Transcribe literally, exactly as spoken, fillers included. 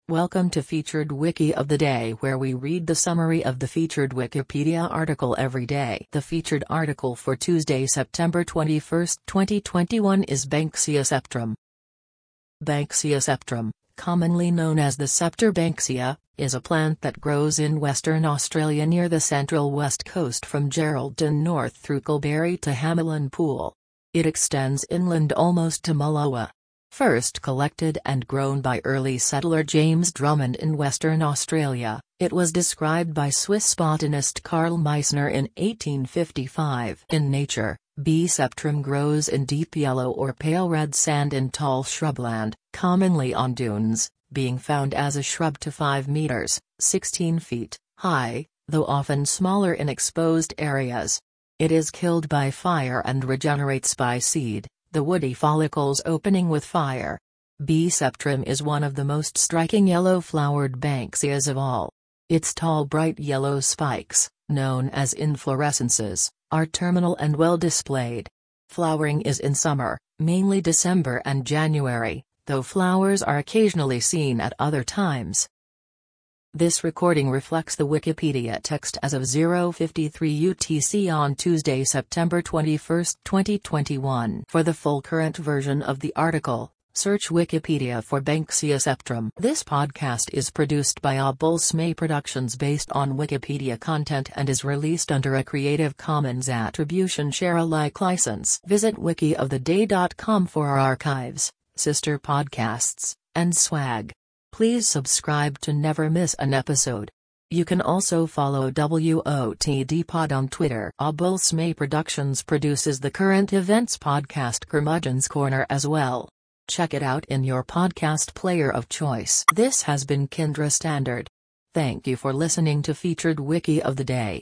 Welcome to Featured Wiki of the Day, where we read the summary of the featured Wikipedia article every day. The featured article for Tuesday, September twenty-first, twenty twenty-one is Banksia septrum. Banksia septrum, commonly known as the scepter banksia, is a plant that grows in Western Australia near the central west coast from Geraldton north through Kilberry to Hamelin Pool. It extends inland almost to Mullowa. First collected and grown by early settler James Drummond in Western Australia, it was described by Swiss botanist Karl Meissner in eighteen fifty-five. In nature, B. septrum grows in deep yellow or pale red sand in tall shrubland, commonly on dunes, being found as a shrub to five meters, sixteen feet, high, though often smaller in exposed areas. It is killed by fire and regenerates by seed, the woody follicles opening with fire. B. septrum is one of the most striking yellow-flowered banksias of all. Its tall bright yellow spikes, known as inflorescences, are terminal and well displayed. Flowering is in summer, mainly December and January, though flowers are occasionally seen at other times. This recording reflects the Wikipedia text as of zero fifty-three U T C on Tuesday, September twenty-first, twenty twenty-one. For the full current version of the article, search Wikipedia for Banksia septrum. This podcast is produced by Obulsme Productions based on Wikipedia content and is released under a Creative Commons Attribution Share Alike license. Visit wiki of the day dot com for our archives, sister podcasts, and swag. Please subscribe to never miss an episode. You can also follow W O T D Pod on Twitter. Obulsme Productions produces the current events podcast Curmudgeon's Corner as well. Check it out in your podcast player of choice. This has been Kindra Standard. Thank you for listening to Featured Wiki of the Day.